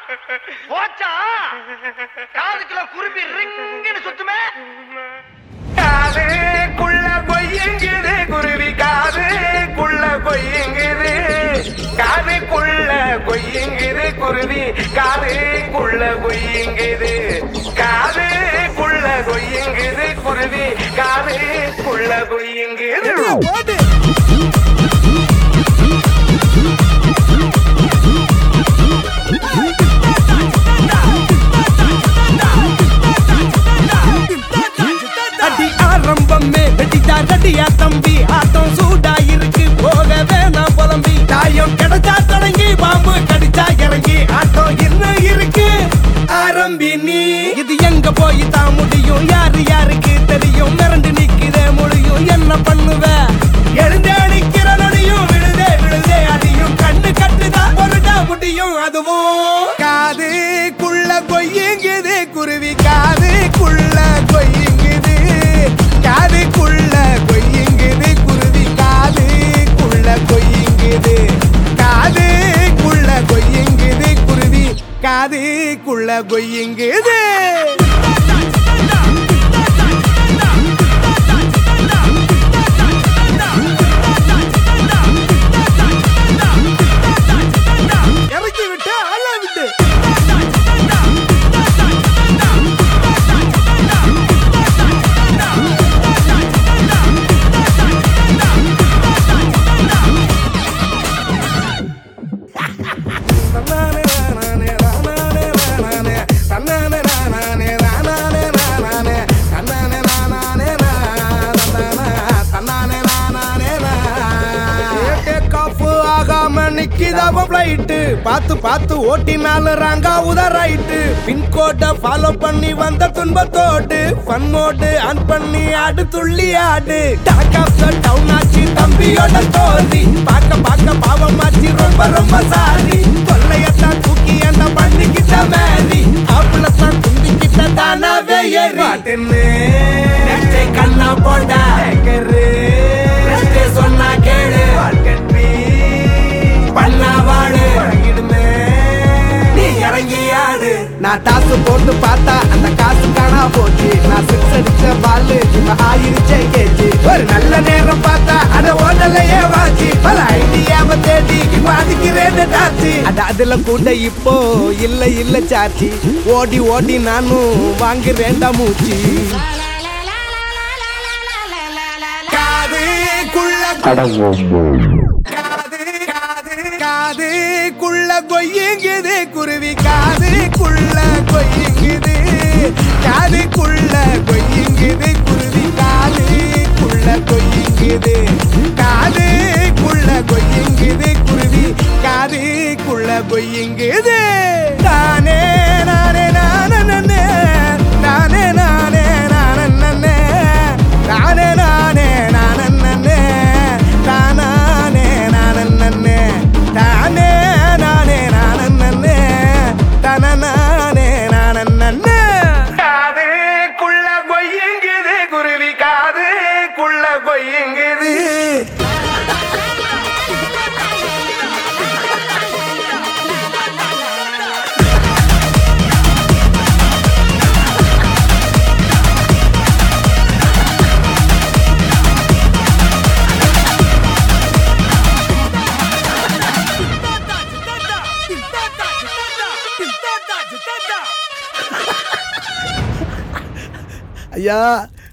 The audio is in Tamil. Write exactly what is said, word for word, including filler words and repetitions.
போச்சா காதுக்குள்ள குருவி ரிங்குன்னு சுத்துமே. காதுக்குள்ள கொய்யுங்குது குருவி, காதுக்குள்ள கொய்யுங்குது, காதுக்குள்ள கொய்யுங்குது குருவி, காதுக்குள்ள கொய்யுங்குது, காதுக்குள்ள கொய்யுங்குது குருவி, காதுக்குள்ள கொய்யுங்குது. ரெடியா தம்பி, ஆட்டம் சூடா இருக்கு, போக வேணாம் புலம்பி. தாயம் கிடைச்சா தொடங்கி, பாம்பு கடிச்சா இறங்கி, ஆட்டம் இன்னும் இருக்கு ஆரம்பி. நீ இது எங்க போய் தான் முடியும், யாரு யாருக்கு தெரியும்? மிரண்டு நிக்கிற மொழியும் என்ன பண்ணுவ? எழுந்தே நிக்கிற நொடியும் விழுதே விழுதே அடியும், கண்ணு கட்டுதான் பொருடா முடியும். அதுவும் காதுக்குள்ள கொய்யுங்குது குருவி, காதுக்குள்ள கொய்யுங்குது, காதுக்குள்ள கொய்யுங்குது குருவி, காதுக்குள்ள கொய்யுங்குது, காதுக்குள்ள கொய்யுங்குது குருவி, காதுக்குள்ள கொய்யுங்குது. இறக்கி விட்டு அள்ள விட்டு பாத்து பாத்து ஓட்டினாலும் ராங்கா உதறாயிட்டு. பின்கோட ஃபாலோ பண்ணி வந்த துன்பத்தோடு ஃபன் மோடு ஆன் பண்ணி ஆடு துள்ளி ஆடு. டாக் ஆஃப் தி டவுன் ஆச்சு தம்பியோட தோல்வி, பாக்க பாக்க பாவமாச்சு ரொம்ப ரொம்ப சாரி. கொள்ளையத்தான் தூக்கி அந்த பண்ணிக்கிட்ட மேரி, ஆப்புலத்தான் துண்டிக்கிட்ட தானாவே ஏறி. கண்ணா போட்டா சொன்னா கேளு, பண்ணா வாழு, நீ இறங்கி ஆடு. நான் டாசு போட்டு பார்த்தா அந்த காசு காணா போச்சு, நான் சிக்ஸ் அடிச்ச பாலு இப்ப ஆயிருச்சே கேச்சு. ஒரு நல்ல நேரம் பார்த்தா அத ஓடலையே வாச்சு, பல ஐடியாவை தேடி இப்ப அதுக்கிறேன் டாச்சு. அது அதுல கூட இப்போ இல்ல இல்ல சாச்சி, ஓடி ஓடி நானும் வாங்குறேன்டா மூச்சு. காதுக்குள்ள கொய்யுங்குது குருவி, காதுக்குள்ள கொய்யுங்குது, காதுக்குள்ள கொய்யுங்குது குருவி, காதுக்குள்ள கொய்யுங்குது, காதுக்குள்ள கொய்யுங்குது குருவி, காதுக்குள்ள கொய்யுங்குது. தானே நானே நானே நானே நானே நானே நானே நானே நானே நானே தானே நானே தானே நானே நானே தானே நானே. காதுக்குள்ள கொய்யுங்குது குருவி, காதுக்குள்ள கொய்யுங்குது. ஐயா